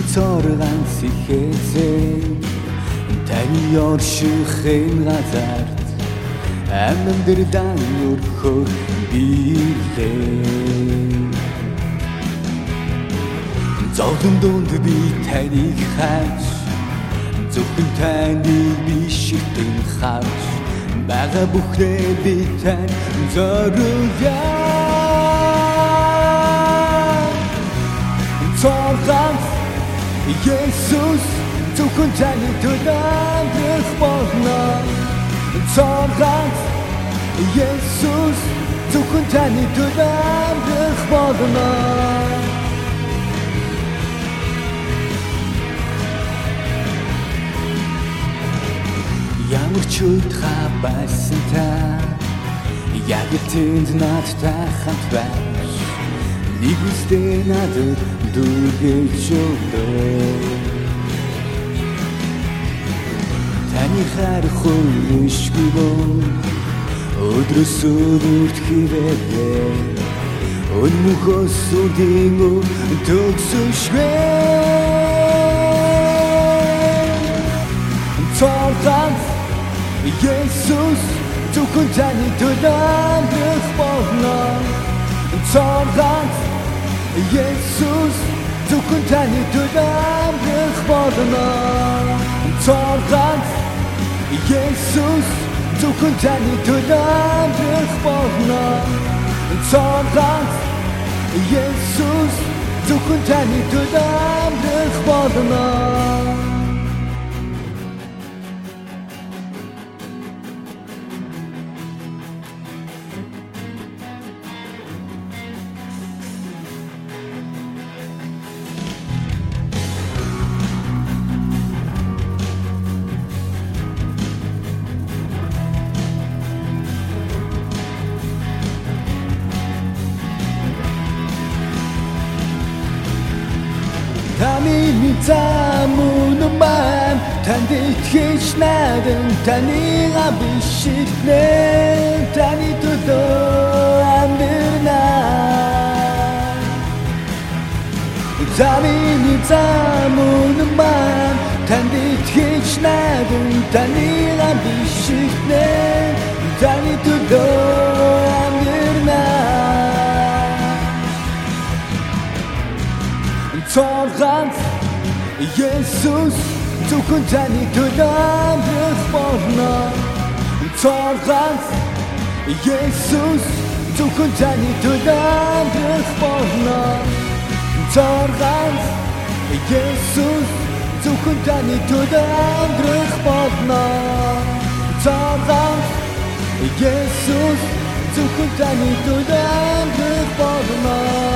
цорганц ихэзээ таны оршихын газарт амьдралаа өрхөөр биелээ. Зовлон донд би таныг хайж зөвхөн таныг би шигтэн харж бага бүхнээ би тань зориулъя. Цорганц Есүс зөвхөн таны төлөөлөх болно. Цорганц Есүс зөвхөн таны төлөөлөх болно. Ямар ч үдхэ байсан та яг тэнд надтай хамт байж нэг үстэй надад дүргэж өгдөө. Таны харах хүлэшгүй бол өдрөөс өдөрт хивээрээ өнмөхөөс үдийн төгсөшгүй. Цорганц Есүс зөвхөн таны төлөөлөх болно. Цорганц Есүс зөвхөн таны төлөөлөх болно. Цорганц Есүс зөвхөн таны төлөөлөх болно. Цорганц Есүс зөвхөн таны төлөөлөх болно. Таны замун маань танд итгэж найдан таныг абишигнэ. Таны төлөө амьдрна. Таны замун маань танд итгэж найдан таныг абишигнэ. Таны төлөө амьдрна. Цорганц Есүс зөвхөн таны төлөөлөх болно. Цорганц Есүс зөвхөн таны төлөөлөх болно. Цорганц Есүс зөвхөн таны төлөөлөх болно. Цорганц Есүс зөвхөн таны төлөөлөх болно.